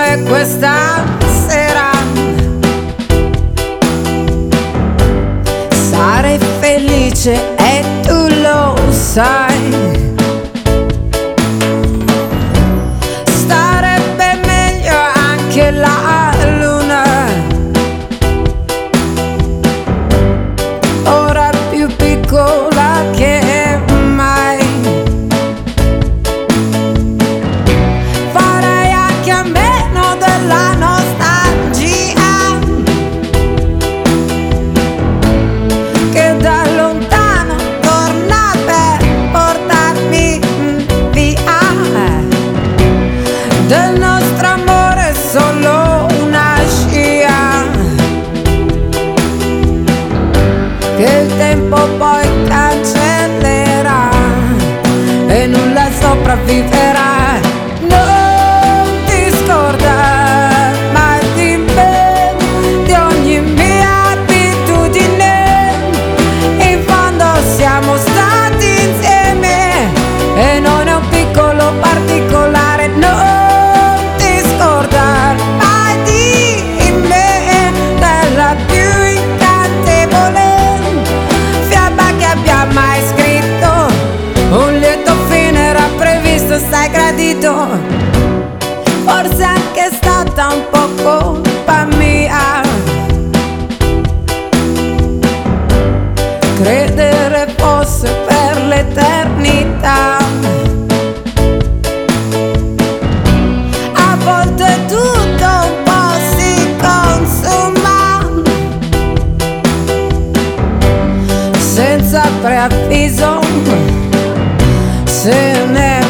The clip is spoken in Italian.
due questa sera. Sarei felice e tu lo sai. Starebbe meglio anche la luna, ora più piccola che mai. Farei anche a meno della nostalgia che da lontano torna per portarmi via. Del nostro amore solo una scia, che il tempo poi cancellerà e nulla sopravviverà. Non ti scordare mai di me, di ogni mia abitudine. In fondo siamo stati insieme e non è un piccolo particolare. Non ti scordare mai di me, della più incantevole fiaba che abbia mai scritto. Un lieto fine era previsto, stai gradito. Forse anche è stata un po' colpa mia credere fosse per l'eternità. A volte tutto un po' si consuma senza preavviso, se ne